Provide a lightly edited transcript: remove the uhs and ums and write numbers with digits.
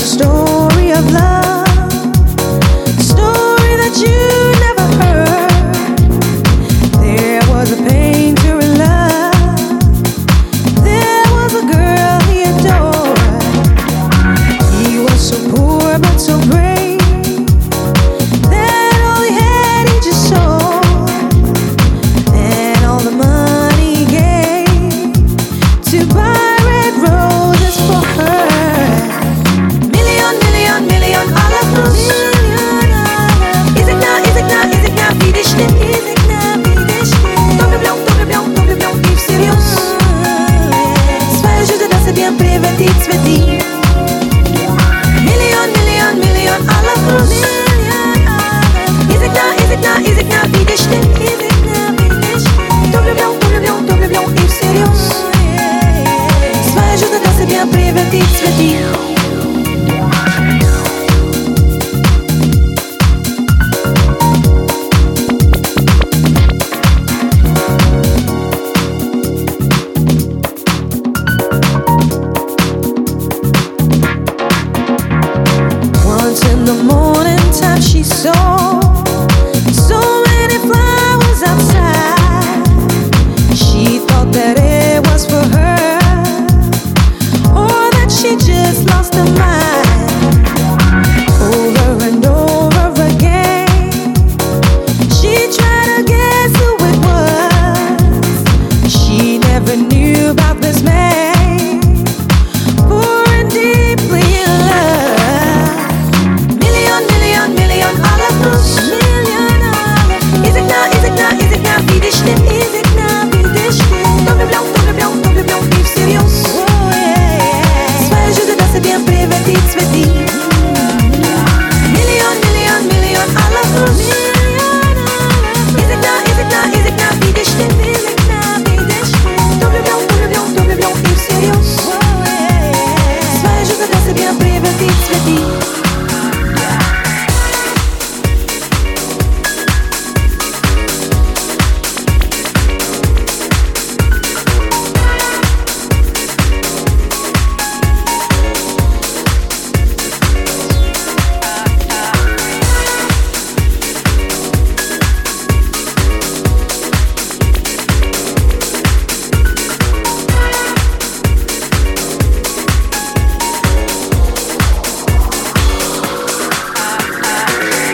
story of love, story that you never heard. There was a pain to her love. There was a girl he adored. He was so poor but so brave that all he had he just sold, and all the money he gave to buy red roses for her. Million alla plus. Is ik nou wie de stem? Double blanc, Yves Sirius. Sois juste dans c'est bien préventif, sweaty. Million alla plus. Is ik nou wie de stem? Double blanc, Yves Sirius. Sois juste dans c'est bien préventif, sweaty. In the morning time she saw